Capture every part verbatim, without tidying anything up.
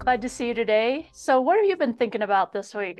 Glad to see you today. So, what have you been thinking about this week?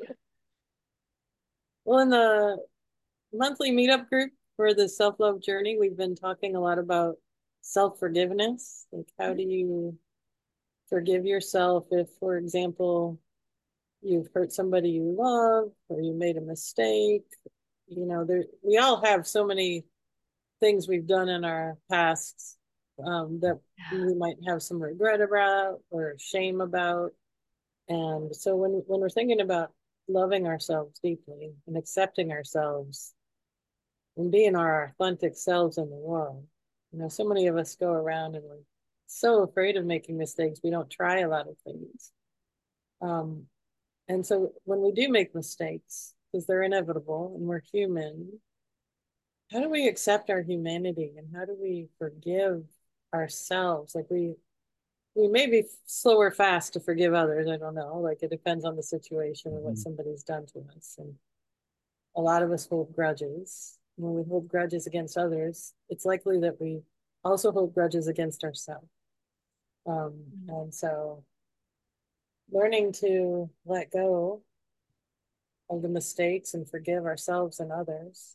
Well, in the monthly meetup group for the self-love journey, we've been talking a lot about self-forgiveness. Like, how do you forgive yourself if, for example, you've hurt somebody you love or you made a mistake? You know, there we all have so many things we've done in our past um, that we might have some regret about or shame about. And so when when we're thinking about loving ourselves deeply and accepting ourselves and being our authentic selves in the world. You know, so many of us go around and we're so afraid of making mistakes. We don't try a lot of things. Um, and so when we do make mistakes, because they're inevitable and we're human, how do we accept our humanity and how do we forgive ourselves? Like we we may be slow or fast to forgive others. I don't know. Like it depends on the situation and what Mhm. somebody's done to us. And a lot of us hold grudges. When we hold grudges against others, it's likely that we also hold grudges against ourselves. Um, and so learning to let go of the mistakes and forgive ourselves and others.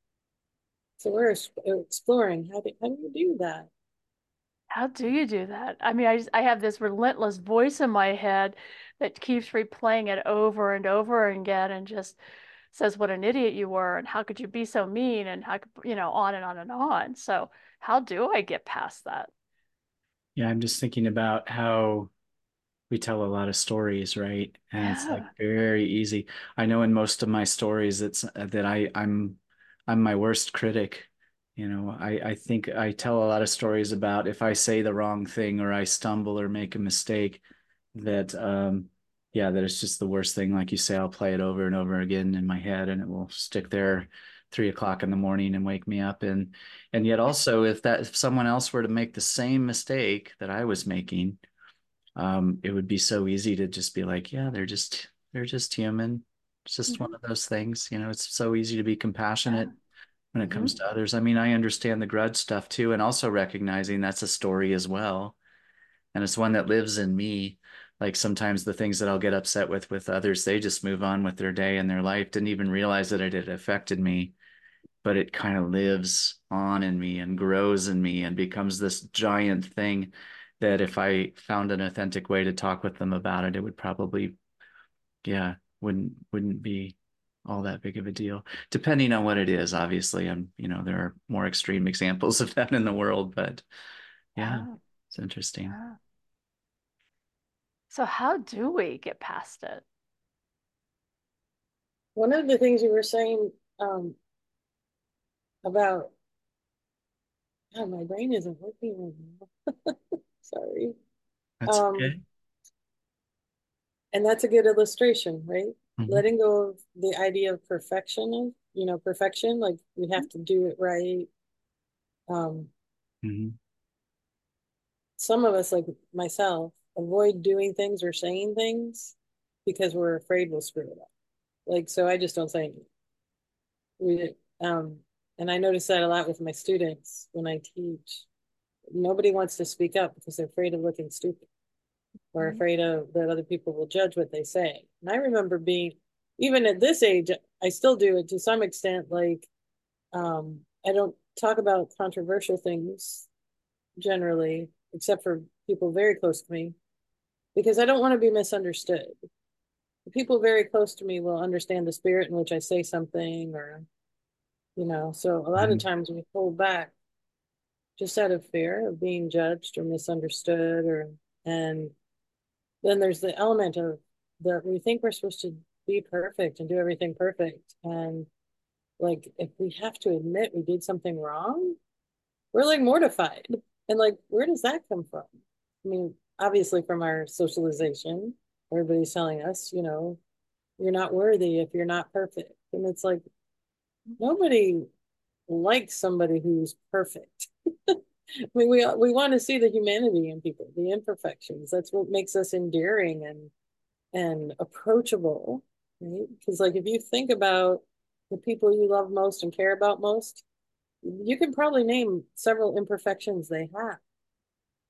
So we're exploring how do, how do you do that? How do you do that? I mean, I just, I have this relentless voice in my head that keeps replaying it over and over again and just says what an idiot you were and how could you be so mean and how could, you know, on and on and on. So, how do I get past that? Yeah, I'm just thinking about how we tell a lot of stories, right? And it's like Yeah. very easy. I know in most of my stories, it's uh, that I I'm I'm my worst critic. You know, I I think I tell a lot of stories about if I say the wrong thing or I stumble or make a mistake, that um yeah, that it's just the worst thing. Like you say, I'll play it over and over again in my head, and it will stick there three o'clock in the morning and wake me up. And and yet also, if that if someone else were to make the same mistake that I was making, um, it would be so easy to just be like, yeah, they're just they're just human. It's just one Hmm. of those things, you know. It's so easy to be compassionate Yeah. when it comes Hmm. to others. I mean, I understand the grudge stuff too, and also recognizing that's a story as well, and it's one that lives in me. Like sometimes the things that I'll get upset with with others, they just move on with their day and their life, didn't even realize that it had affected me, but it kind of lives on in me and grows in me and becomes this giant thing that if I found an authentic way to talk with them about it, it would probably, yeah, wouldn't wouldn't be all that big of a deal. Depending on what it is, obviously. And you know, there are more extreme examples of that in the world, but yeah, Yeah. it's interesting. Yeah. So, how do we get past it? One of the things you were saying um, about, oh, my brain isn't working right now. Sorry. That's Um, okay. and that's a good illustration, right? Hmm. Letting go of the idea of perfection, you know, perfection, like we have to do it right. Um, Hmm. some of us, like myself, avoid doing things or saying things because we're afraid we'll screw it up. Like, so I just don't say anything. We, um, and I notice that a lot with my students when I teach. Nobody wants to speak up because they're afraid of looking stupid or Mhm. afraid of that other people will judge what they say. And I remember being, even at this age, I still do it to some extent. Like, um, I don't talk about controversial things generally, except for people very close to me, because I don't want to be misunderstood. The people very close to me will understand the spirit in which I say something, or, you know, so a lot of Hmm. times we hold back just out of fear of being judged or misunderstood, or, and then there's the element of that we think we're supposed to be perfect and do everything perfect. And like, if we have to admit we did something wrong, we're like mortified. And like, where does that come from? I mean, obviously from our socialization, everybody's telling us, you know, you're not worthy if you're not perfect. And it's like, nobody likes somebody who's perfect. I mean, we we want to see the humanity in people, the imperfections. That's what makes us endearing and and approachable, right? Because like if you think about the people you love most and care about most, you can probably name several imperfections they have.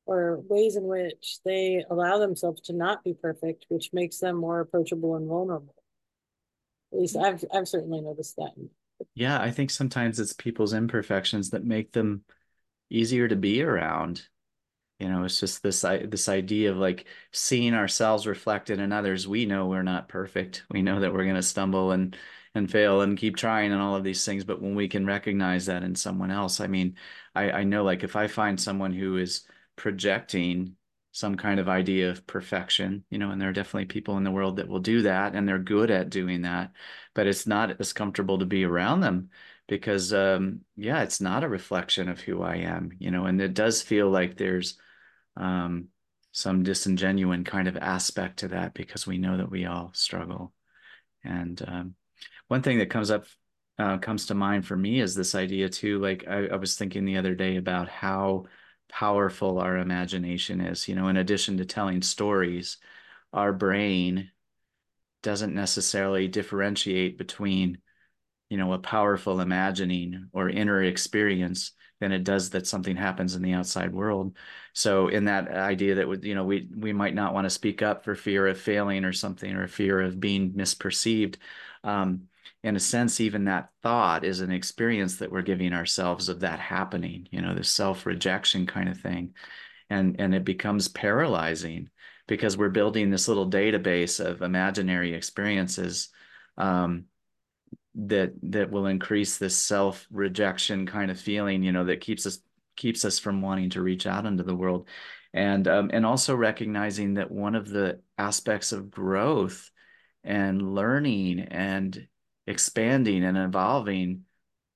or ways in which they allow themselves to not be perfect, which makes them more approachable and vulnerable. At least I've I've certainly noticed that. Yeah, I think sometimes it's people's imperfections that make them easier to be around. You know, it's just this this idea of like seeing ourselves reflected in others. We know we're not perfect. We know that we're going to stumble and and fail and keep trying and all of these things. But when we can recognize that in someone else, I mean, I, I know like if I find someone who is projecting some kind of idea of perfection, you know, and there are definitely people in the world that will do that and they're good at doing that, but it's not as comfortable to be around them because um yeah, it's not a reflection of who I am, you know, and it does feel like there's um, some disingenuine kind of aspect to that because we know that we all struggle. And um, one thing that comes up uh, comes to mind for me is this idea too. Like I, I was thinking the other day about how powerful our imagination is. You know, in addition to telling stories, our brain doesn't necessarily differentiate between you know, a powerful imagining or inner experience than it does that something happens in the outside world. So in that idea that would, you know, we we might not want to speak up for fear of failing or something or fear of being misperceived. Um, in a sense, even that thought is an experience that we're giving ourselves of that happening, you know, the self-rejection kind of thing. And and it becomes paralyzing because we're building this little database of imaginary experiences. Um, that that will increase this self-rejection kind of feeling, you know, that keeps us keeps us from wanting to reach out into the world. And um, and also recognizing that one of the aspects of growth and learning and expanding and evolving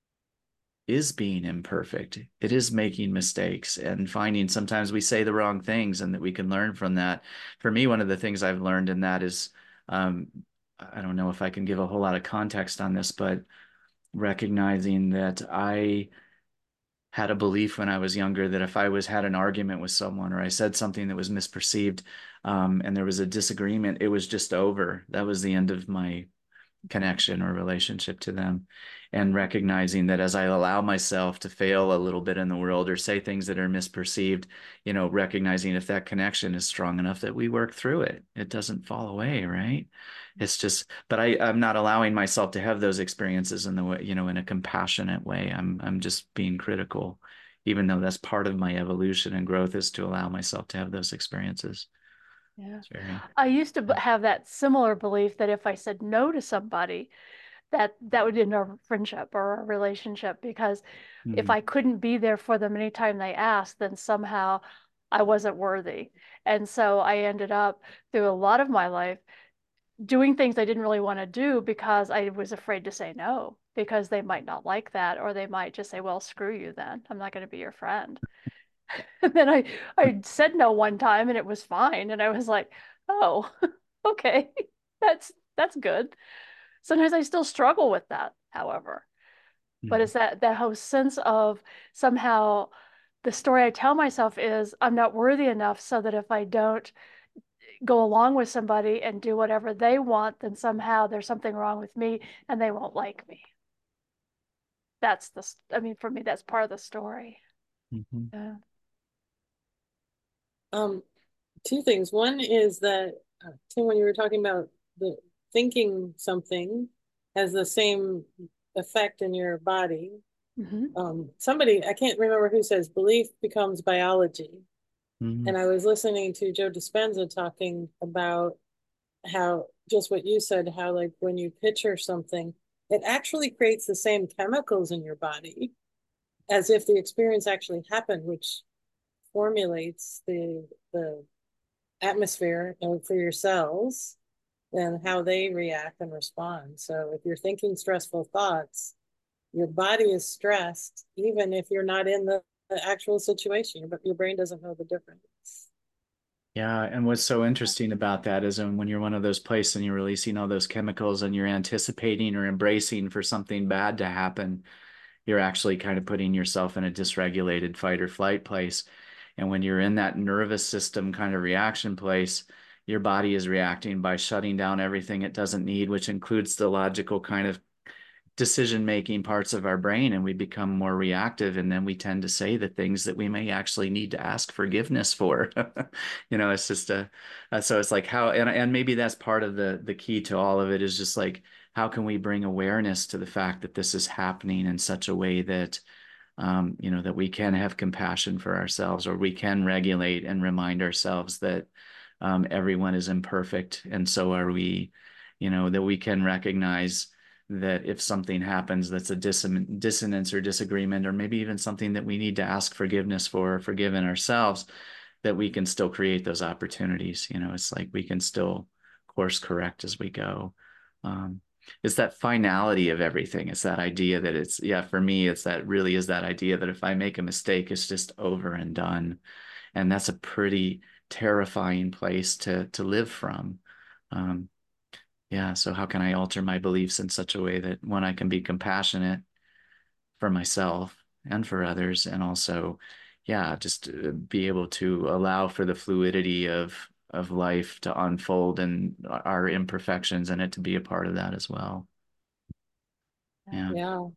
is being imperfect. It is making mistakes and finding sometimes we say the wrong things and that we can learn from that. For me, one of the things I've learned in that is um, I don't know if I can give a whole lot of context on this, but recognizing that I had a belief when I was younger that if I was had an argument with someone or I said something that was misperceived, um, and there was a disagreement, it was just over. That was the end of my connection or relationship to them. And recognizing that as I allow myself to fail a little bit in the world or say things that are misperceived, you know, recognizing if that connection is strong enough that we work through it, it doesn't fall away, right? It's just, but I, I'm not allowing myself to have those experiences in the way, you know, in a compassionate way. I'm, I'm just being critical, even though that's part of my evolution and growth is to allow myself to have those experiences. Yeah. It's very, I used to have that similar belief that if I said no to somebody, that that would end our friendship or a relationship because if mm, I couldn't be there for them anytime they asked, then somehow I wasn't worthy. And so I ended up through a lot of my life doing things I didn't really want to do because I was afraid to say no because they might not like that or they might just say, well, screw you then. I'm not going to be your friend. And then I I said no one time and it was fine and I was like, "Oh, okay. That's that's good." Sometimes I still struggle with that, however. But mm. it's that that whole sense of somehow the story I tell myself is I'm not worthy enough so that if I don't go along with somebody and do whatever they want, then somehow there's something wrong with me and they won't like me. That's the, I mean, for me, that's part of the story. Mm-hmm. Yeah. Um, Two things. One is that uh, Tim, when you were talking about the thinking something has the same effect in your body. Mm-hmm. Um, somebody I can't remember who says belief becomes biology, Mm-hmm. and I was listening to Joe Dispenza talking about how just what you said, how like when you picture something, it actually creates the same chemicals in your body as if the experience actually happened, which formulates the the atmosphere for your cells and how they react and respond. So if you're thinking stressful thoughts, your body is stressed, even if you're not in the, the actual situation, but your brain doesn't know the difference. Yeah, and what's so interesting about that is when you're one of those places and you're releasing all those chemicals and you're anticipating or embracing for something bad to happen, you're actually kind of putting yourself in a dysregulated fight or flight place. And when you're in that nervous system kind of reaction place, your body is reacting by shutting down everything it doesn't need, which includes the logical kind of decision-making parts of our brain, and we become more reactive, and then we tend to say the things that we may actually need to ask forgiveness for. You know, it's just a, uh, so it's like how, and, and maybe that's part of the, the key to all of it is just like, how can we bring awareness to the fact that this is happening in such a way that, um, you know, that we can have compassion for ourselves, or we can regulate and remind ourselves that um, everyone is imperfect, and so are we, you know, that we can recognize that if something happens that's a disson dissonance or disagreement, or maybe even something that we need to ask forgiveness for or forgive in ourselves, that we can still create those opportunities. You know, it's like we can still course correct as we go. Um, it's that finality of everything. It's that idea that it's, yeah, for me, it's that really is that idea that if I make a mistake, it's just over and done. And that's a pretty terrifying place to to live from. Um, yeah, so how can I alter my beliefs in such a way that, one, I can be compassionate for myself and for others, and also, yeah, just uh, be able to allow for the fluidity of of life to unfold and our imperfections, and it to be a part of that as well. Yeah. Yeah.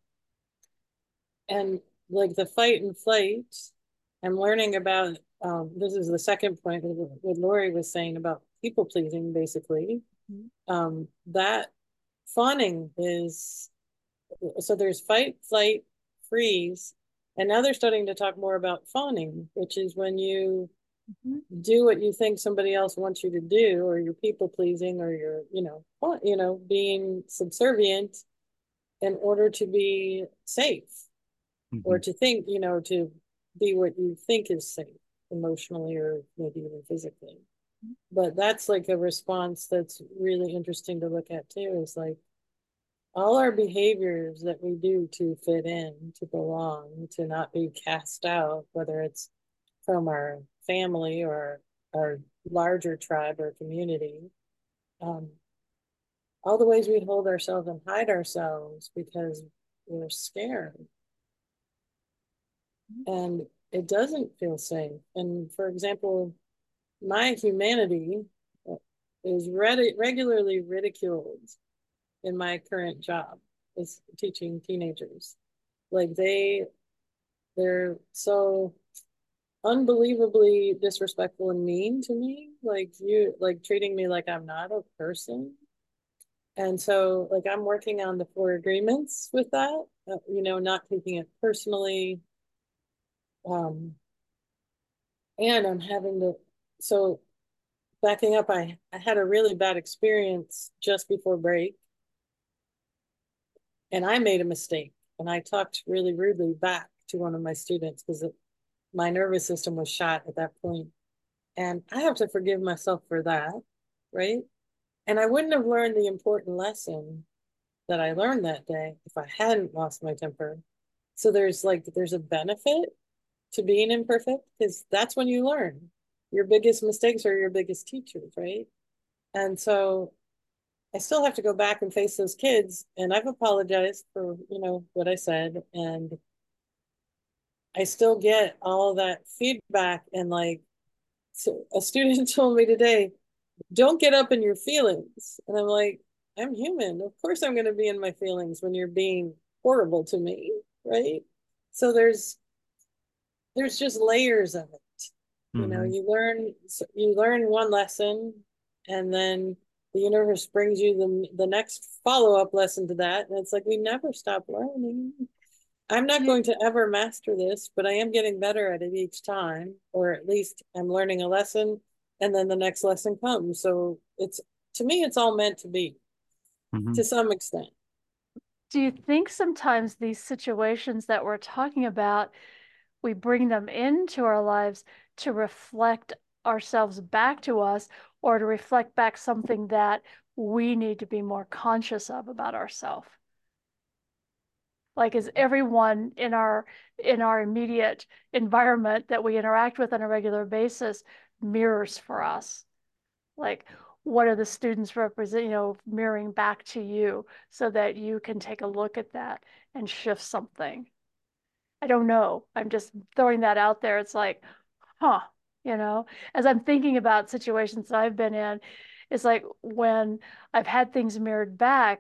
And like the fight and flight, I'm learning about, um, this is the second point that what Lori was saying about people pleasing, basically. Mm-hmm. Um, that fawning is, so there's fight, flight, freeze, and now they're starting to talk more about fawning, which is when you mm-hmm. do what you think somebody else wants you to do, or you're people pleasing, or you're, you know, you know, being subservient in order to be safe. Mm-hmm. Or to think, you know, to be what you think is safe emotionally or maybe even physically. Mm-hmm. But that's like a response that's really interesting to look at too, is like all our behaviors that we do to fit in, to belong, to not be cast out, whether it's from our family or our larger tribe or community, um, all the ways we hold ourselves and hide ourselves because we're scared. And it doesn't feel safe. And for example, my humanity is re- regularly ridiculed in my current job, is teaching teenagers. Like they, they're so unbelievably disrespectful and mean to me. Like you, like treating me like I'm not a person. And so like I'm working on the four agreements with that, uh, you know, not taking it personally. Um, and I'm having to, so backing up, I, I had a really bad experience just before break. And I made a mistake. And I talked really rudely back to one of my students because my nervous system was shot at that point. And I have to forgive myself for that, right? And I wouldn't have learned the important lesson that I learned that day if I hadn't lost my temper. So there's like, there's a benefit to being imperfect, because that's when you learn. Your biggest mistakes are your biggest teachers, right? And so I still have to go back and face those kids, and I've apologized for, you know, what I said, and I still get all that feedback. And like, so a student told me today, don't get up in your feelings. And I'm like, I'm human. Of course I'm going to be in my feelings when you're being horrible to me, right? So there's there's just layers of it. Mm-hmm. You know, you learn you learn one lesson, and then the universe brings you the the next follow-up lesson to that, and it's like we never stop learning. I'm not yeah. going to ever master this, but I am getting better at it each time, or at least I'm learning a lesson, and then the next lesson comes. So it's, to me, it's all meant to be, mm-hmm. to some extent. Do you think sometimes these situations that we're talking about, we bring them into our lives to reflect ourselves back to us, or to reflect back something that we need to be more conscious of about ourselves? Like, is everyone in our in our immediate environment that we interact with on a regular basis mirrors for us? Like, what are the students represent, you know, mirroring back to you, so that you can take a look at that and shift something? I don't know. I'm just throwing that out there. It's like, huh, you know, as I'm thinking about situations that I've been in, it's like when I've had things mirrored back,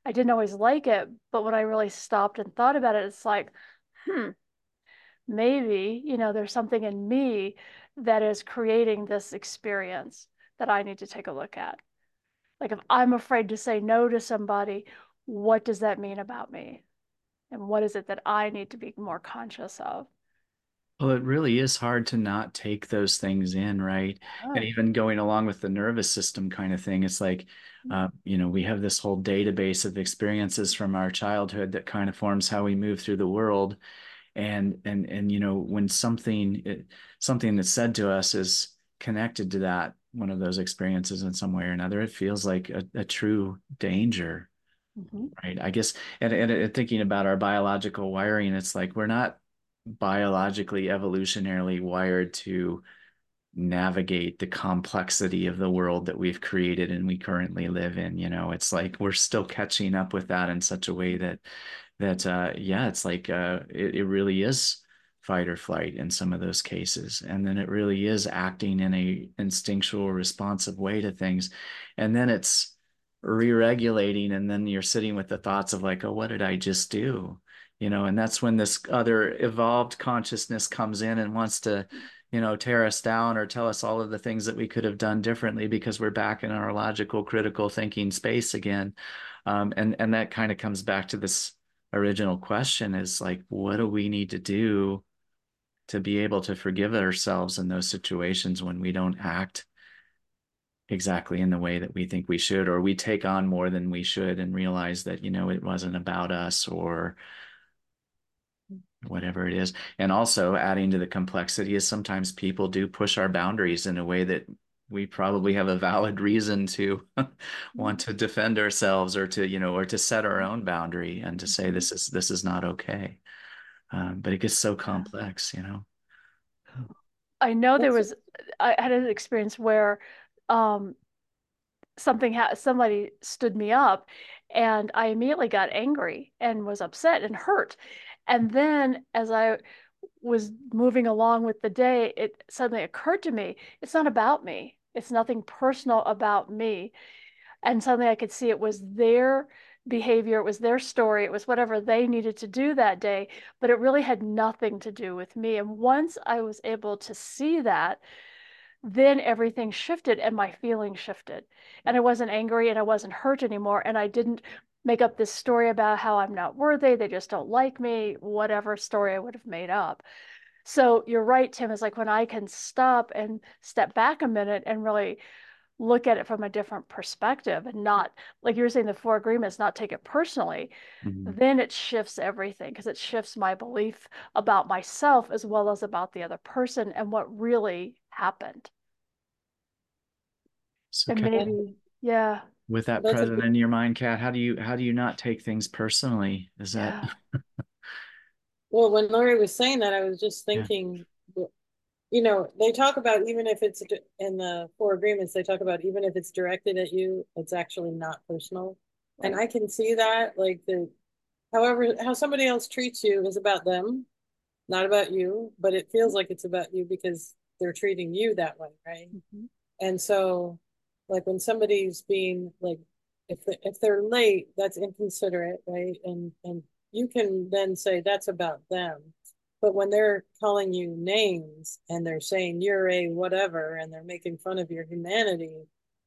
I didn't always like it, but when I really stopped and thought about it, it's like, hmm, maybe, you know, there's something in me that is creating this experience that I need to take a look at. Like if I'm afraid to say no to somebody, what does that mean about me? And what is it that I need to be more conscious of? Well, it really is hard to not take those things in, right? And Oh. even going along with the nervous system kind of thing, it's like, uh, you know, we have this whole database of experiences from our childhood that kind of forms how we move through the world. And and and you know, when something it, something that's said to us is connected to that one of those experiences in some way or another, it feels like a, a true danger, Mhm. right? I guess, and, and, and thinking about our biological wiring, it's like we're not biologically evolutionarily wired to navigate the complexity of the world that we've created and we currently live in. You know, it's like we're still catching up with that in such a way that that uh yeah, it's like uh it, it really is fight or flight in some of those cases, and then it really is acting in a instinctual responsive way to things, and then it's re-regulating, and then you're sitting with the thoughts of like, oh, what did I just do? You know, and that's when this other evolved consciousness comes in and wants to, you know, tear us down or tell us all of the things that we could have done differently because we're back in our logical, critical thinking space again. Um, and and that kind of comes back to this original question, is like, what do we need to do to be able to forgive ourselves in those situations when we don't act exactly in the way that we think we should, or we take on more than we should and realize that, you know, it wasn't about us or whatever it is. And also adding to the complexity is sometimes people do push our boundaries in a way that we probably have a valid reason to want to defend ourselves, or to, you know, or to set our own boundary and to say Mhm. this is this is not okay. Um, but it gets so complex, you know. I know there That's was, I had an experience where um, something ha somebody stood me up and I immediately got angry and was upset and hurt. And then as I was moving along with the day, it suddenly occurred to me, it's not about me. It's nothing personal about me. And suddenly I could see it was their behavior, it was their story, it was whatever they needed to do that day, but it really had nothing to do with me. And once I was able to see that, then everything shifted and my feelings shifted. And I wasn't angry and I wasn't hurt anymore. And I didn't make up this story about how I'm not worthy, they just don't like me, whatever story I would have made up. So you're right, Tim, is like when I can stop and step back a minute and really look at it from a different perspective and not, like you were saying, the four agreements, not take it personally, Mhm. then it shifts everything because it shifts my belief about myself as well as about the other person and what really happened. So, And Kat, that, maybe, yeah, with that that's a present good, in your mind, Kat, how do you how do you not take things personally? Is that yeah, well, when Lori was saying that, I was just yeah. thinking, you know, they talk about even if it's in the four agreements, they talk about even if it's directed at you, it's actually not personal. And right. I can see that, like the, however, how somebody else treats you is about them, not about you, but it feels like it's about you because they're treating you that way, right? Mm-hmm. And so, like when somebody's being like, if they, if they're late, that's inconsiderate, right? And and you can then say that's about them. But when they're calling you names and they're saying you're a whatever and they're making fun of your humanity,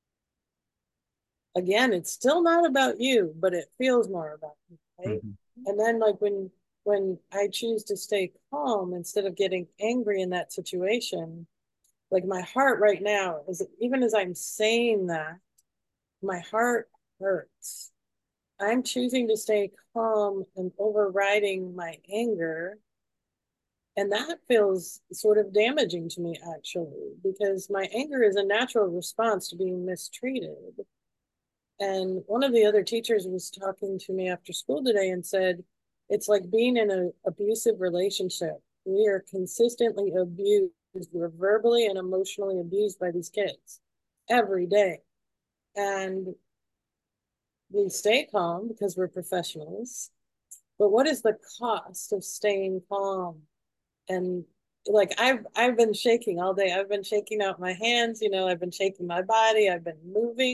again, it's still not about you, but it feels more about you, right? Mhm. And then like when when I choose to stay calm instead of getting angry in that situation, like my heart right now is, even as I'm saying that, my heart hurts. I'm choosing to stay calm and overriding my anger. And that feels sort of damaging to me, actually, because my anger is a natural response to being mistreated. And one of the other teachers was talking to me after school today and said, it's like being in an abusive relationship. We are consistently abused. We're verbally and emotionally abused by these kids every day. And we stay calm because we're professionals. But what is the cost of staying calm? And like I've I've been shaking all day. I've been shaking out my hands, you know, I've been shaking my body, I've been moving.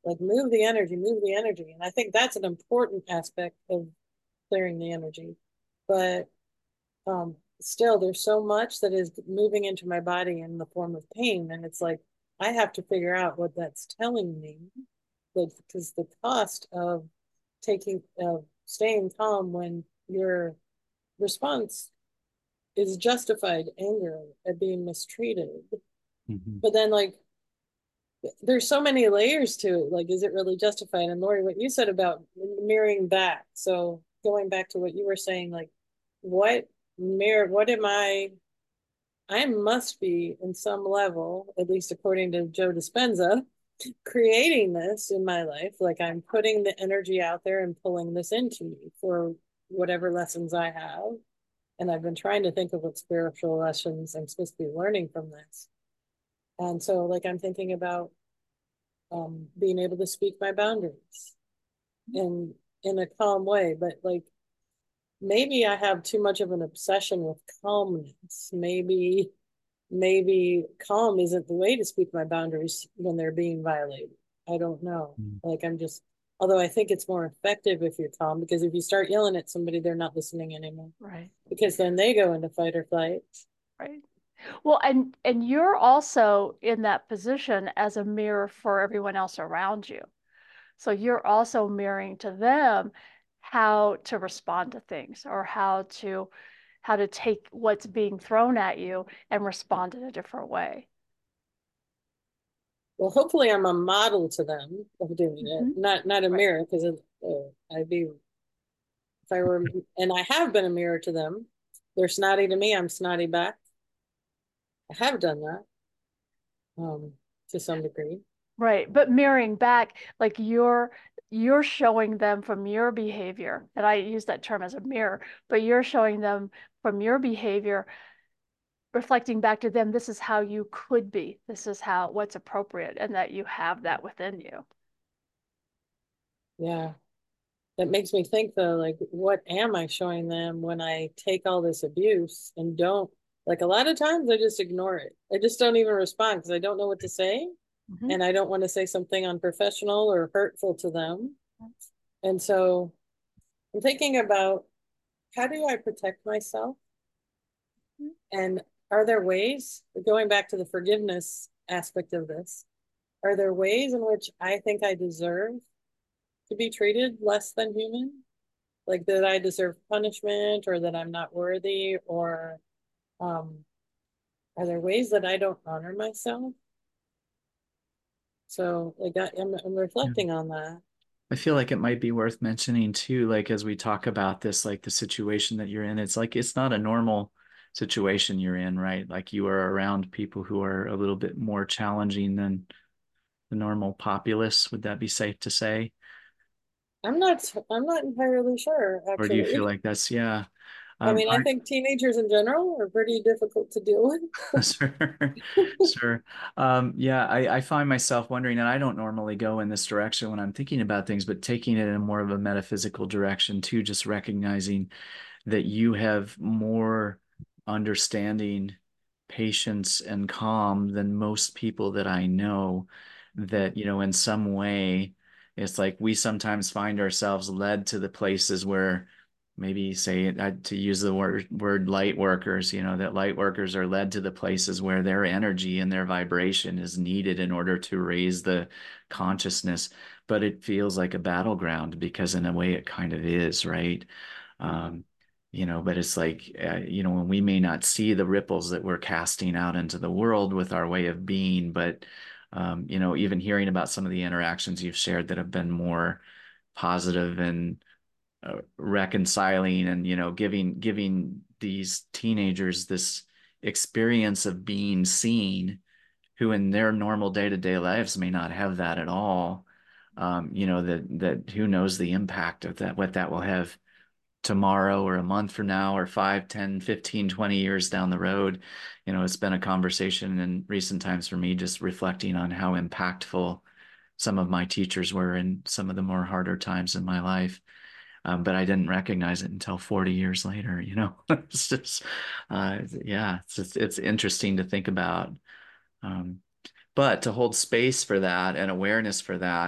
like move the energy, move the energy. And I think that's an important aspect of clearing the energy. But um, still, there's so much that is moving into my body in the form of pain. And it's like, I have to figure out what that's telling me. Like, because the cost of taking, of uh, staying calm when your response is justified anger at being mistreated. Mm-hmm. But then, like, there's so many layers to it. Like, is it really justified? And Lori, what you said about mirroring back. So going back to what you were saying, like, what mirror, what am I? I must be in some level, at least according to Joe Dispenza, creating this in my life. Like I'm putting the energy out there and pulling this into me for whatever lessons I have. And I've been trying to think of what spiritual lessons I'm supposed to be learning from this. And so like I'm thinking about um, being able to speak my boundaries in in a calm way, but like maybe I have too much of an obsession with calmness. Maybe maybe calm isn't the way to speak my boundaries when they're being violated. I don't know. Mm. Like I'm just, although I think it's more effective if you're calm, because if you start yelling at somebody, they're not listening anymore. Right. Because then they go into fight or flight. Right. Well, and and you're also in that position as a mirror for everyone else around you. So you're also mirroring to them how to respond to things or how to how to take what's being thrown at you and respond in a different way. Well, hopefully I'm a model to them of doing mm-hmm. it, not not a right. mirror, because uh, I'd be, if I were, and I have been a mirror to them. They're snotty to me, I'm snotty back. I have done that um, to some degree. Right, but mirroring back, like you're you're showing them from your behavior, and I use that term as a mirror, but you're showing them from your behavior, reflecting back to them, this is how you could be, this is how what's appropriate, and that you have that within you. Yeah, that makes me think though, like, what am I showing them when I take all this abuse and don't, like a lot of times I just ignore it. I just don't even respond because I don't know what to say. Mm-hmm. And I don't want to say something unprofessional or hurtful to them. And so I'm thinking about, how do I protect myself? Mm-hmm. And are there ways, going back to the forgiveness aspect of this, are there ways in which I think I deserve to be treated less than human? Like that I deserve punishment, or that I'm not worthy, or um, are there ways that I don't honor myself? So like I, I'm, I'm reflecting yeah. on that. I feel like it might be worth mentioning too, like as we talk about this, like the situation that you're in, it's like it's not a normal situation you're in, right? Like you are around people who are a little bit more challenging than the normal populace. Would that be safe to say? I'm not I'm not entirely sure, actually. Or do you feel like that's, yeah. Um, I mean, I think teenagers in general are pretty difficult to deal with. Sure, sure. Um, yeah, I, I find myself wondering, and I don't normally go in this direction when I'm thinking about things, but taking it in more of a metaphysical direction too, just recognizing that you have more understanding, patience, and calm than most people that I know, that, you know, in some way, it's like we sometimes find ourselves led to the places where maybe say, to use the word word light workers, you know, that light workers are led to the places where their energy and their vibration is needed in order to raise the consciousness. But it feels like a battleground because in a way it kind of is, right? Um, you know, but it's like, uh, you know, when we may not see the ripples that we're casting out into the world with our way of being, but, um, you know, even hearing about some of the interactions you've shared that have been more positive and uh, reconciling and, you know, giving giving these teenagers this experience of being seen, who in their normal day-to-day lives may not have that at all. Um, you know, that that who knows the impact of that, what that will have tomorrow or a month from now or five, ten, fifteen, twenty years down the road. You know, it's been a conversation in recent times for me, just reflecting on how impactful some of my teachers were in some of the more harder times in my life. Um, but I didn't recognize it until forty years later, you know. It's just, uh, yeah, it's just, it's interesting to think about. Um, but to hold space for that and awareness for that,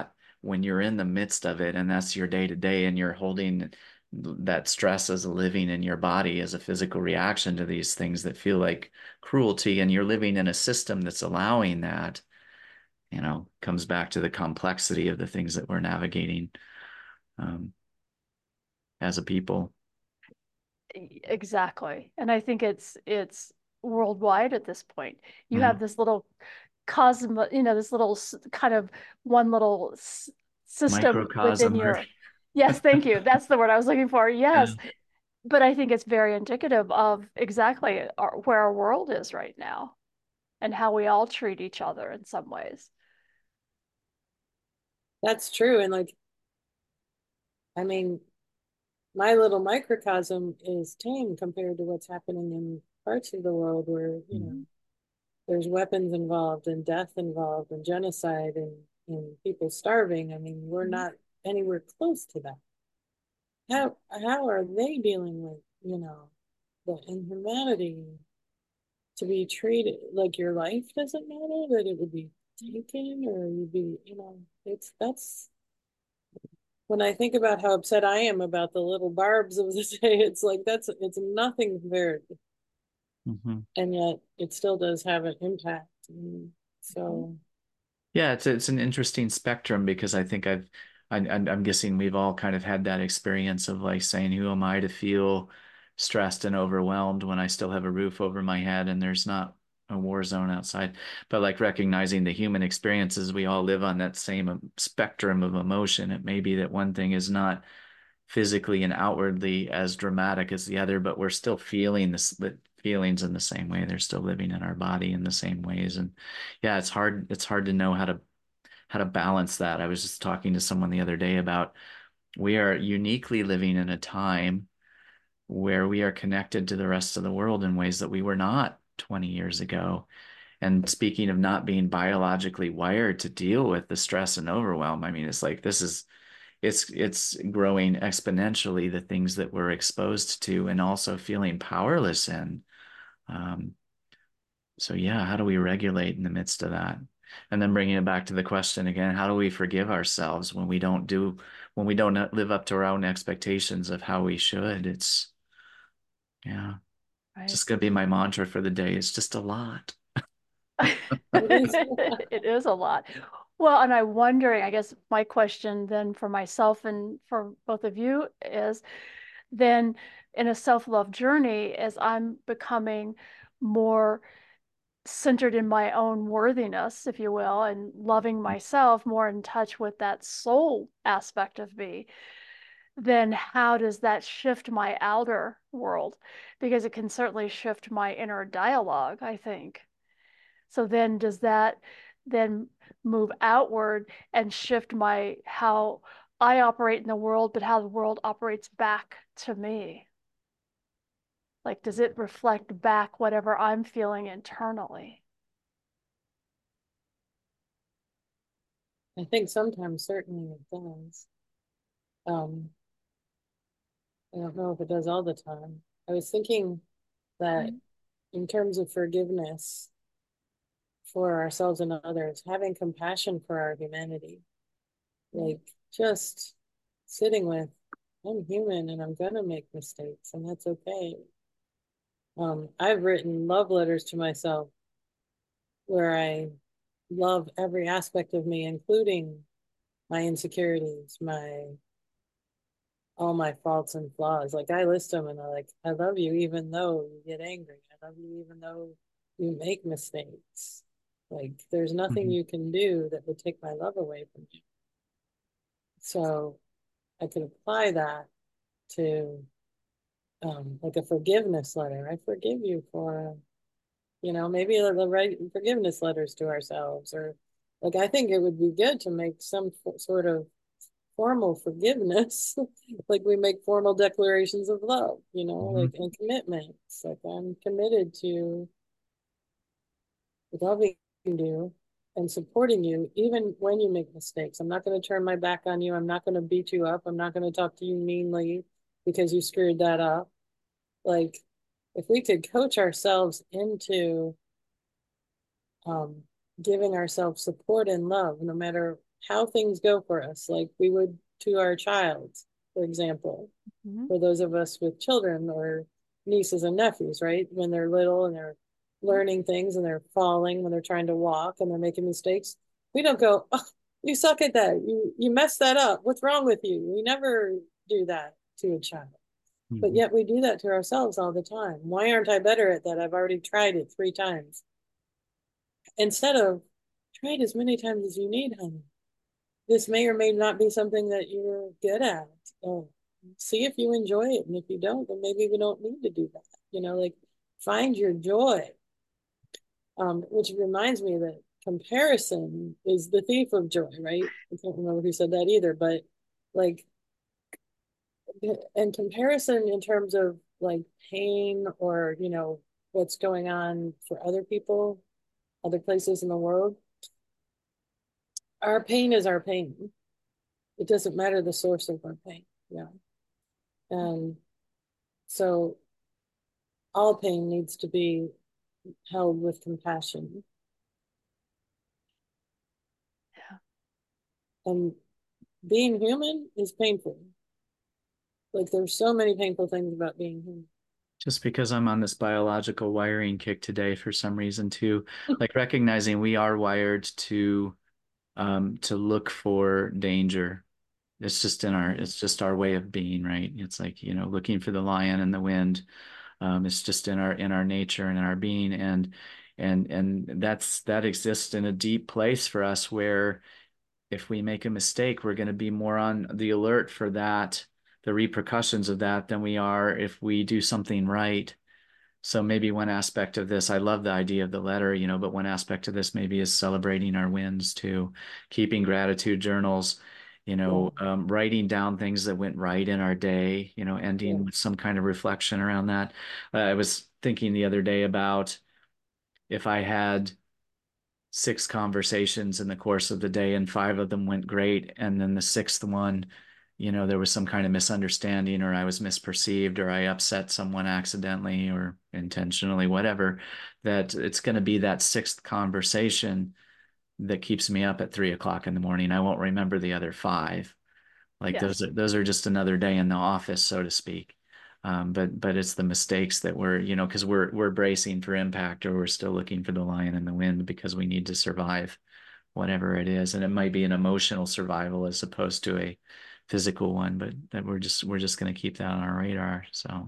when you're in the midst of it and that's your day to day and you're holding that stress as a living in your body as a physical reaction to these things that feel like cruelty, and you're living in a system that's allowing that, you know, comes back to the complexity of the things that we're navigating um, as a people. Exactly. And I think it's it's worldwide at this point. You Mhm. have this little cosmo, you know, this little kind of one little s- system within Microcosm. Or, your, yes, thank you. That's the word I was looking for. yeah. Yes. But I think it's very indicative of exactly our, where our world is right now and how we all treat each other in some ways. That's true. And like, I mean, my little microcosm is tame compared to what's happening in parts of the world where, you know, Mhm. there's weapons involved and death involved and genocide and, and people starving. I mean, we're Mhm. not anywhere close to that. How how are they dealing with, you know, the inhumanity to be treated like your life doesn't matter, that it would be taken or you'd be, you know, it's that's when I think about how upset I am about the little barbs of the day, it's like that's it's nothing compared, Mhm. and yet it still does have an impact. And Mhm. so Yeah, it's it's an interesting spectrum because I think I've I, I'm I'm guessing we've all kind of had that experience of like saying, who am I to feel stressed and overwhelmed when I still have a roof over my head and there's not a war zone outside. But like recognizing the human experiences, we all live on that same um, spectrum of emotion. It may be that one thing is not physically and outwardly as dramatic as the other, but we're still feeling this, the feelings in the same way. They're still living in our body in the same ways. And yeah, it's hard, it's hard to know how to how to balance that. I was just talking to someone the other day about we are uniquely living in a time where we are connected to the rest of the world in ways that we were not twenty years ago. And speaking of not being biologically wired to deal with the stress and overwhelm, I mean, it's like this is it's it's growing exponentially, the things that we're exposed to and also feeling powerless in. Um, so yeah, how do we regulate in the midst of that? And then bringing it back to the question again, how do we forgive ourselves when we don't do when we don't live up to our own expectations of how we should? It's yeah, Right. just gonna be my mantra for the day. It's just a lot. it is. It is a lot. Well, and I'm wondering, I guess my question then for myself and for both of you is then in a self-love journey, as I'm becoming more centered in my own worthiness, if you will, and loving myself, more in touch with that soul aspect of me, then how does that shift my outer world? Because it can certainly shift my inner dialogue, I think. So then does that then move outward and shift my how I operate in the world, but how the world operates back to me? Like, does it reflect back whatever I'm feeling internally? I think sometimes certainly it does. Um, I don't know if it does all the time. I was thinking that Mhm. in terms of forgiveness for ourselves and others, having compassion for our humanity, like just sitting with, I'm human and I'm gonna make mistakes and that's okay. Um, I've written love letters to myself where I love every aspect of me, including my insecurities, my all my faults and flaws. Like I list them and I like, I love you even though you get angry. I love you even though you make mistakes. Like there's nothing Mhm. you can do that would take my love away from you. So I could apply that to um, like a forgiveness letter. I forgive you for, you know, maybe the right forgiveness letters to ourselves, or like I think it would be good to make some sort of formal forgiveness, like we make formal declarations of love, you know, like Mhm. and commitments. Like I'm committed to loving you and supporting you even when you make mistakes. I'm not going to turn my back on you. I'm not going to beat you up. I'm not going to talk to you meanly because you screwed that up. Like if we could coach ourselves into um, giving ourselves support and love, no matter how things go for us, like we would to our child, for example, Mhm. for those of us with children or nieces and nephews, right? When they're little and they're learning things and they're falling when they're trying to walk and they're making mistakes. We don't go, oh, you suck at that. You you messed that up. What's wrong with you? We never do that to a child. But Mhm. yet we do that to ourselves all the time. Why aren't I better at that? I've already tried it three times. Instead of try it as many times as you need, honey. This may or may not be something that you're good at. Oh, see if you enjoy it. And if you don't, then maybe we don't need to do that. You know, like find your joy. Um, which reminds me that comparison is the thief of joy, right? I can't remember who said that either, but like, and comparison in terms of like pain or, you know, what's going on for other people, other places in the world. Our pain is our pain. It doesn't matter the source of our pain. Yeah. And so all pain needs to be held with compassion. Yeah. And being human is painful. Like there's so many painful things about being human. Just because I'm on this biological wiring kick today for some reason too, like recognizing we are wired to um to look for danger. It's just in our it's just our way of being, right? It's like, you know, looking for the lion and the wind. Um, it's just in our in our nature and in our being, and and and that's that exists in a deep place for us where if we make a mistake, we're going to be more on the alert for that, the repercussions of that, than we are if we do something right. So maybe one aspect of this, I love the idea of the letter, you know, but one aspect of this maybe is celebrating our wins too, keeping gratitude journals, you Yeah. know, um, writing down things that went right in our day, you know, ending with Yes. some kind of reflection around that. Uh, I was thinking the other day about if I had six conversations in the course of the day and five of them went great, and then the sixth one, you know, there was some kind of misunderstanding or I was misperceived or I upset someone accidentally or intentionally, whatever, that it's going to be that sixth conversation that keeps me up at three o'clock in the morning. I won't remember the other five. Like those Yes. are those are just another day in the office, so to speak. Um, but but it's the mistakes that we're, you know, because we're we're bracing for impact or we're still looking for the lion in the wind because we need to survive whatever it is. And it might be an emotional survival as opposed to a physical one, but that we're just we're just going to keep that on our radar. So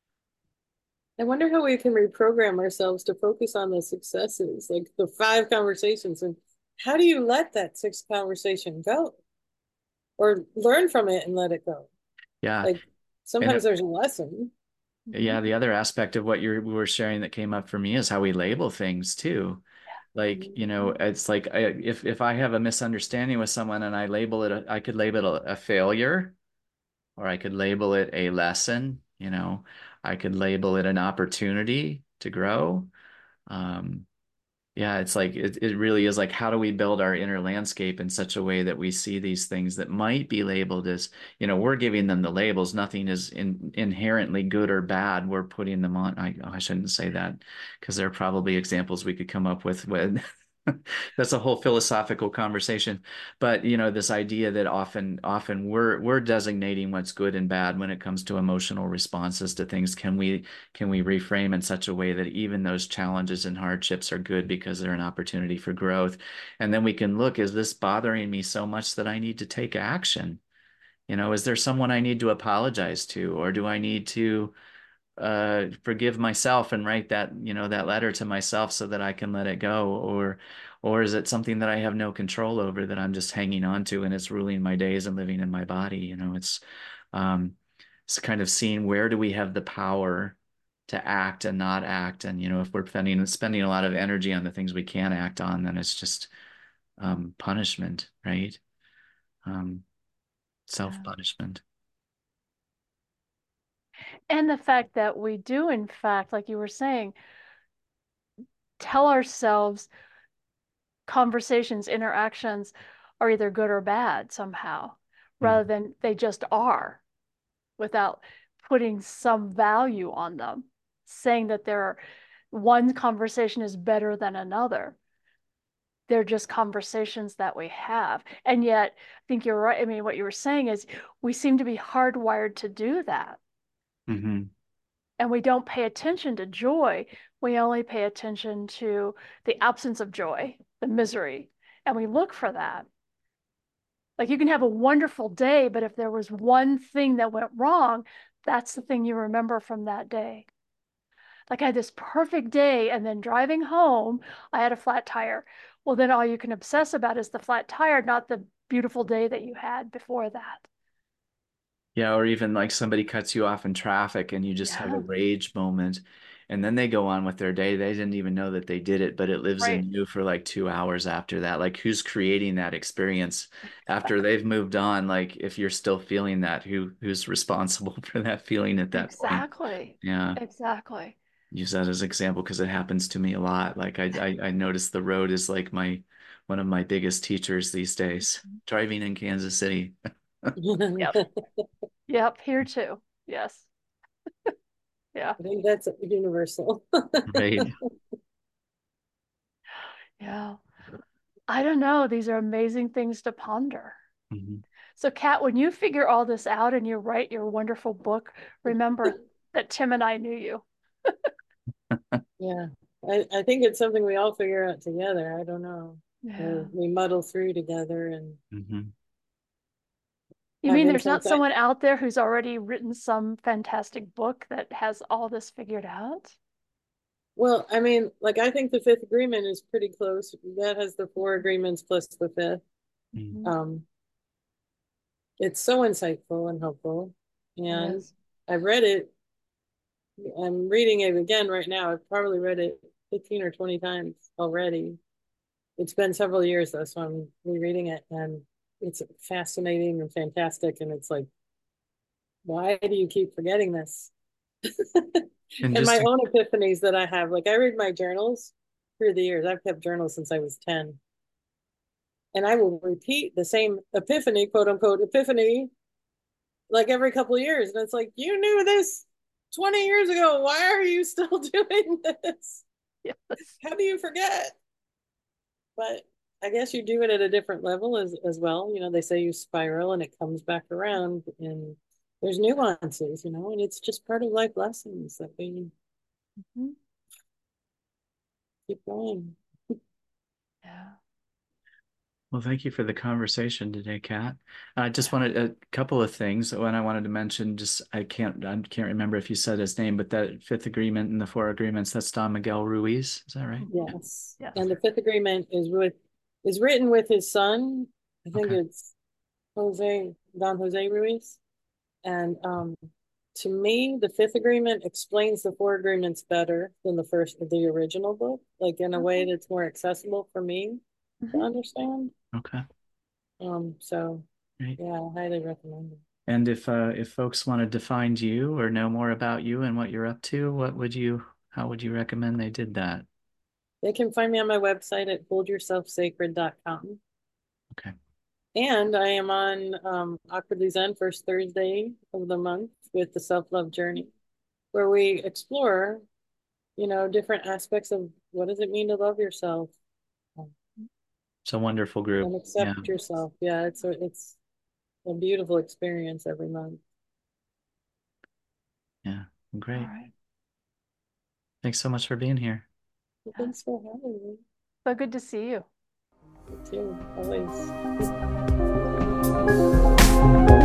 I wonder how we can reprogram ourselves to focus on the successes, like the five conversations. And how do you let that sixth conversation go or learn from it and let it go? yeah. Like And sometimes it, there's a lesson. yeah, Mhm. the other aspect of what you were sharing that came up for me is how we label things too. Like, you know, Mhm. it's like I, if if I have a misunderstanding with someone and I label it, a, I could label it a, a failure, or I could label it a lesson, you know, I could label it an opportunity to grow. Um, yeah, it's like it, it really is like how do we build our inner landscape in such a way that we see these things that might be labeled as, you know, we're giving them the labels. Nothing is in, inherently good or bad. We're putting them on. I, oh, I shouldn't say that because there are probably examples we could come up with when that's a whole philosophical conversation. But you know, this idea that often often we're we're designating what's good and bad when it comes to emotional responses to things. Can we can we reframe in such a way that even those challenges and hardships are good because they're an opportunity for growth? And then we can look, is this bothering me so much that I need to take action? You know, is there someone I need to apologize to, or do I need to uh forgive myself and write that, you know, that letter to myself so that I can let it go? Or or is it something that I have no control over that I'm just hanging on to and it's ruling my days and living in my body? You know, it's um it's kind of seeing where do we have the power to act and not act. And you know, if we're spending spending a lot of energy on the things we can't act on, then it's just um punishment, right? Um Yeah. self-punishment. And the fact that we do, in fact, like you were saying, tell ourselves conversations, interactions are either good or bad somehow, rather Mhm. than they just are without putting some value on them, saying that there are one conversation is better than another. They're just conversations that we have. And yet, I think you're right. I mean, what you were saying is we seem to be hardwired to do that. Mm-hmm. And we don't pay attention to joy. We only pay attention to the absence of joy, the misery, and we look for that. Like you can have a wonderful day, but if there was one thing that went wrong, that's the thing you remember from that day. Like I had this perfect day, and then driving home, I had a flat tire. Well, then all you can obsess about is the flat tire, not the beautiful day that you had before that. Yeah, or even like somebody cuts you off in traffic and you just have a Yeah, rage moment and then they go on with their day. They didn't even know that they did it, but it lives in right. you for like two hours after that. Like who's creating that experience after Exactly. they've moved on? Like if you're still feeling that, who who's responsible for that feeling at that point? Exactly. Yeah. Exactly. Use that as an example because it happens to me a lot. Like I, I I notice the road is like my one of my biggest teachers these days. Driving in Kansas City. Yep. Yep. Here too. Yes. Yeah. I think that's universal. Right. Yeah. I don't know. These are amazing things to ponder. Mhm. So, Kat, when you figure all this out and you write your wonderful book, remember that Tim and I knew you. Yeah, I, I think it's something we all figure out together. I don't know. Yeah. Or we muddle through together and Mhm. You have mean there's not insight. someone out there who's already written some fantastic book that has all this figured out? Well, I mean, like I think the fifth agreement is pretty close. That has the four agreements plus the fifth. Mhm. Mhm. Um, it's so insightful and helpful. It And is. I've read it. I'm reading it again right now. I've probably read it fifteen or twenty times already. It's been several years though, so I'm rereading it and it's fascinating and fantastic. And it's like, why do you keep forgetting this? And And just my to, own epiphanies that I have, like I read my journals through the years. I've kept journals since I was ten. And I will repeat the same epiphany, quote unquote, epiphany, like every couple of years. And it's like, you knew this twenty years ago. Why are you still doing this? Yes. How do you forget? But I guess you do it at a different level as, as well. You know, they say you spiral and it comes back around and there's nuances, you know, and it's just part of life lessons that we Mhm. keep going. Yeah. well, thank you for the conversation today, Kat. I just Yeah. wanted a couple of things. When I wanted to mention, just I can't I can't remember if you said his name, but that fifth agreement and the four agreements, that's Don Miguel Ruiz. Is that right? Mhm. Yeah. Yes. Yes. And the Okay. fifth agreement is with is written with his son. I think Okay. it's Jose Don Jose Ruiz. And um to me, the fifth agreement explains the four agreements better than the first the original book, like in a way Okay. that's more accessible for me to Mhm. understand. Okay. Um, so Great. yeah, I highly recommend it. And if uh if folks wanted to find you or know more about you and what you're up to, what would you how would you recommend they did that? They can find me on my website at hold yourself sacred dot com. Okay. And I am on um, Awkwardly Zen first Thursday of the month with the Self Love Journey, where we explore, you know, different aspects of what does it mean to love yourself um, It's a wonderful group. and Yeah. accept yourself. Yeah, it's a, it's a beautiful experience every month. Yeah. All Great. right. Thanks so much for being here. Yeah. Thanks for having me. So good to see you. You too, always.